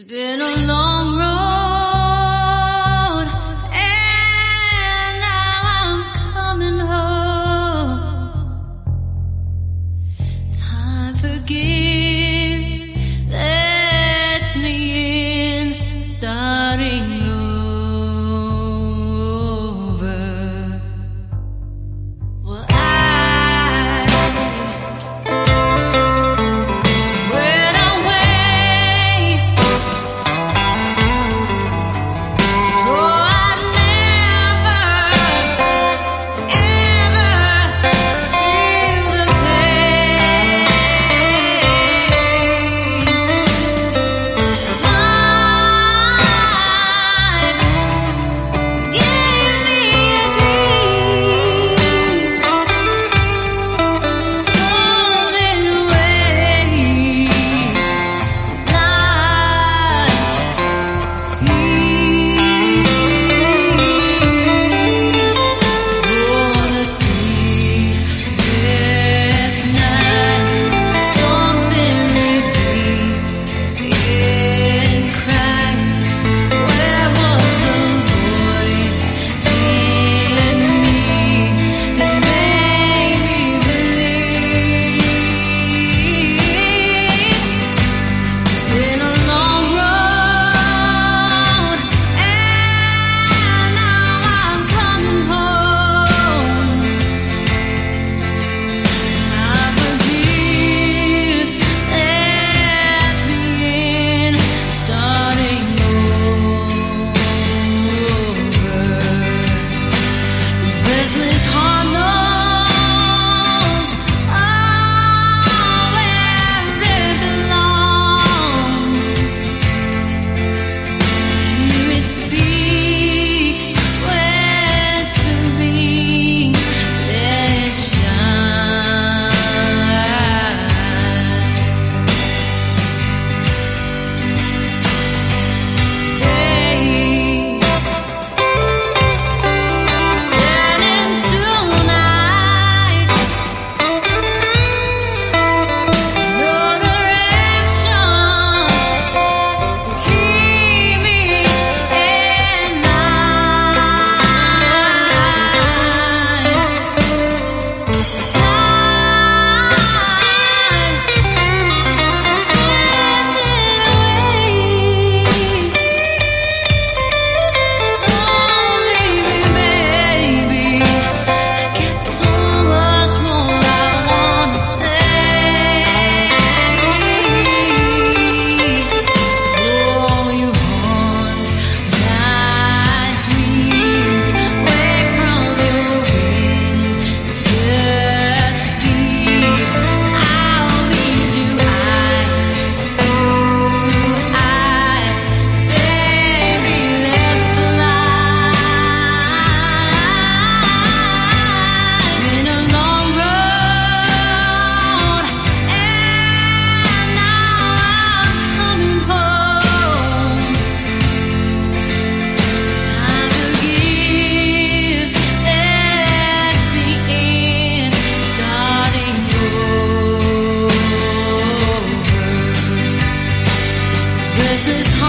It's been a long road, and now I'm coming home. Time forgives, lets me in, starting over. Well, went away, so I'd never, ever feel the pain. Life gave me a dream, stolen away. Wanna see this night, songs buried deep in Christ. Where was the voice in me that made me believe? Been a long road, and now I'm coming home. Time forgives, lets me in, starting over. Restless heart knows where it belongs. Hear it speak, whispering, let it shine. Days turn into nights, no direction to keep me at night. Time don't leave me, baby. I got so much more I wanna say. Oh, you haunt my dreams, wake from your winter sleep. I'll meet you eye to eye, baby, let's fly. Been a long road, and now I'm coming home. Time forgives, lets me in, starting over. Restless